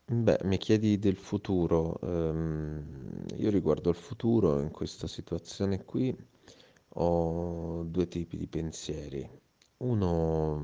Beh, mi chiedi del futuro. Io riguardo al futuro in questa situazione qui ho due tipi di pensieri. Uno,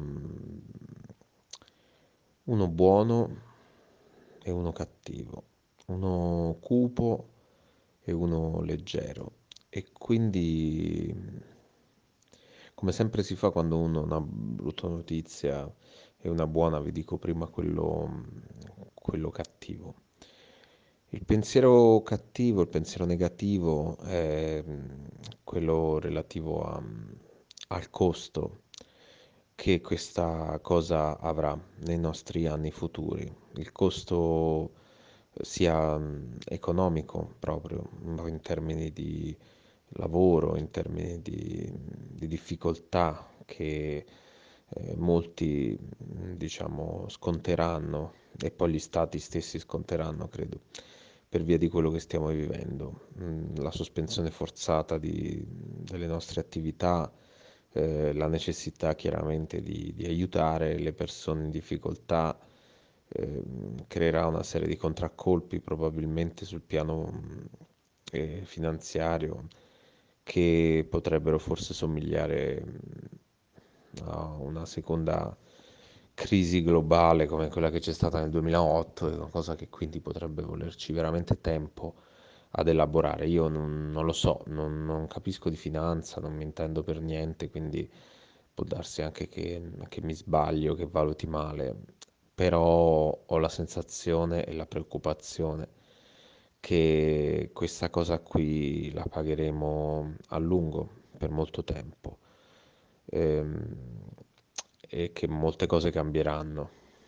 uno buono e uno cattivo, uno cupo e uno leggero. E quindi, come sempre si fa quando uno ha una brutta notizia e una buona, vi dico prima quello cattivo. Il pensiero cattivo, il pensiero negativo è quello relativo al costo che questa cosa avrà nei nostri anni futuri. Il costo sia economico proprio, in termini di lavoro, in termini di difficoltà che molti, diciamo, sconteranno e poi gli stati stessi sconteranno, credo, per via di quello che stiamo vivendo. La sospensione forzata delle nostre attività, la necessità chiaramente di aiutare le persone in difficoltà, creerà una serie di contraccolpi probabilmente sul piano finanziario che potrebbero forse somigliare a una seconda crisi globale come quella che c'è stata nel 2008, è una cosa che quindi potrebbe volerci veramente tempo ad elaborare. Io non lo so, non capisco di finanza, non mi intendo per niente, quindi può darsi anche che mi sbaglio, che valuti male, però ho la sensazione e la preoccupazione che questa cosa qui la pagheremo a lungo, per molto tempo, ehm, e che molte cose cambieranno.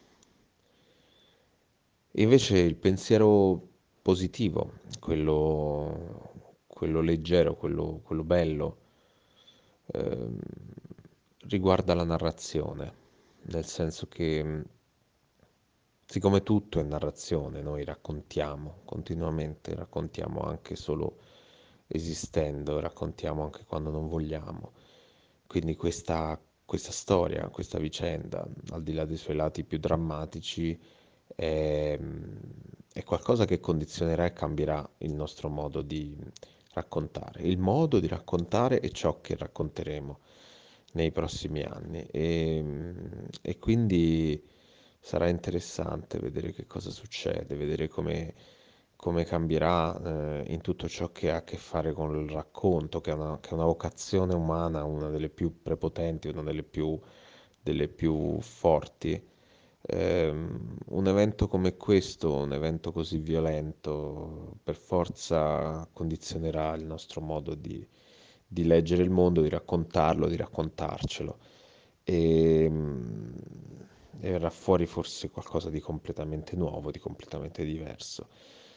Invece il pensiero positivo, quello leggero, quello bello, ehm, riguarda la narrazione, nel senso che siccome tutto è narrazione, noi raccontiamo continuamente, raccontiamo anche solo esistendo, raccontiamo anche quando non vogliamo. Quindi questa storia, questa vicenda, al di là dei suoi lati più drammatici, è, è qualcosa che condizionerà e cambierà il nostro modo di raccontare, il modo di raccontare e ciò che racconteremo nei prossimi anni. E quindi sarà interessante vedere che cosa succede, vedere come cambierà in tutto ciò che ha a che fare con il racconto, che è una vocazione umana, una delle più prepotenti, una delle più forti. Un evento come questo, un evento così violento, per forza condizionerà il nostro modo di leggere il mondo, di raccontarlo, di raccontarcelo. E, e verrà fuori forse qualcosa di completamente nuovo, di completamente diverso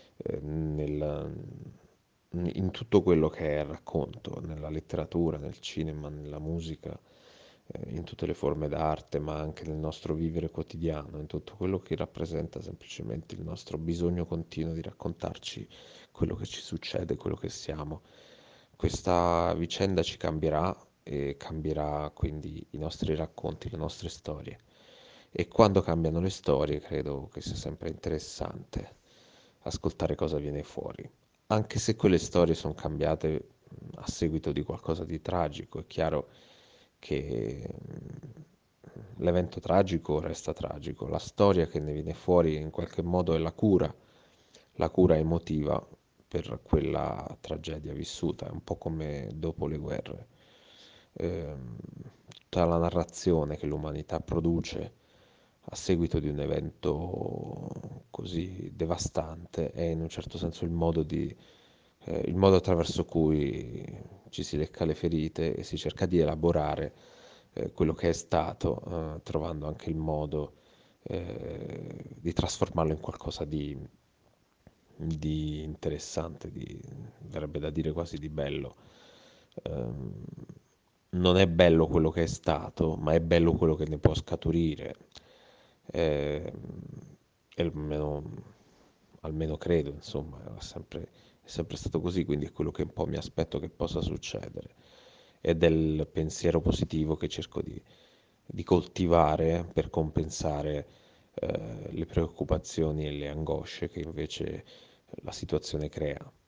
in tutto quello che è il racconto, nella letteratura, nel cinema, nella musica, in tutte le forme d'arte, ma anche nel nostro vivere quotidiano, in tutto quello che rappresenta semplicemente il nostro bisogno continuo di raccontarci quello che ci succede, quello che siamo. Questa vicenda ci cambierà e cambierà quindi i nostri racconti, le nostre storie. E quando cambiano le storie, credo che sia sempre interessante ascoltare cosa viene fuori. Anche se quelle storie sono cambiate a seguito di qualcosa di tragico, è chiaro che l'evento tragico resta tragico, la storia che ne viene fuori in qualche modo è la cura emotiva per quella tragedia vissuta, è un po' come dopo le guerre. Ehm, Tutta la narrazione che l'umanità produce a seguito di un evento così devastante è in un certo senso il modo attraverso cui ci si lecca le ferite e si cerca di elaborare quello che è stato, trovando anche il modo di trasformarlo in qualcosa di interessante, verrebbe da dire quasi di bello. Ehm, Non è bello quello che è stato, ma è bello quello che ne può scaturire. Ehm, e almeno credo, insomma, è sempre stato così, quindi è quello che un po' mi aspetto che possa succedere. È del pensiero positivo che cerco di coltivare per compensare le preoccupazioni e le angosce che invece la situazione crea.